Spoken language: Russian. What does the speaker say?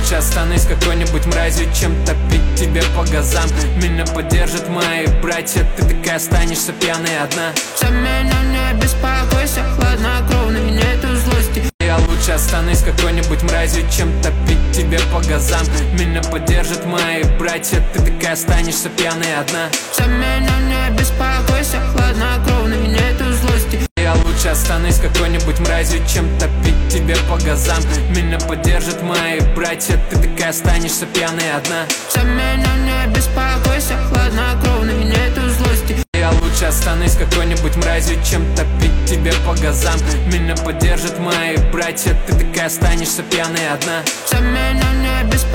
лучше останусь какой-нибудь мразью, чем топить тебе по газам. Меня поддержат мои братья, ты такая останешься пьяной одна. За меня не беспокойся, хладнокровный, нету злости. Я лучше останусь какой-нибудь мразью, чем топить тебе по газам. Меня поддержат мои братья, ты такая останешься пьяной одна. За меня не беспокойся, хладнокровный, нету злости. Я лучше останусь какой-нибудь мразью, чем топить тебе по газам. Меня поддержат мои братья, ты такая останешься пьяной одна. За меня не беспокойся, хладнокровный, нету злости. Я лучше останусь какой-нибудь мразью, чем топить тебе по газам. Меня поддержат мои братья, ты такая останешься пьяной одна. За меня не беспокойся.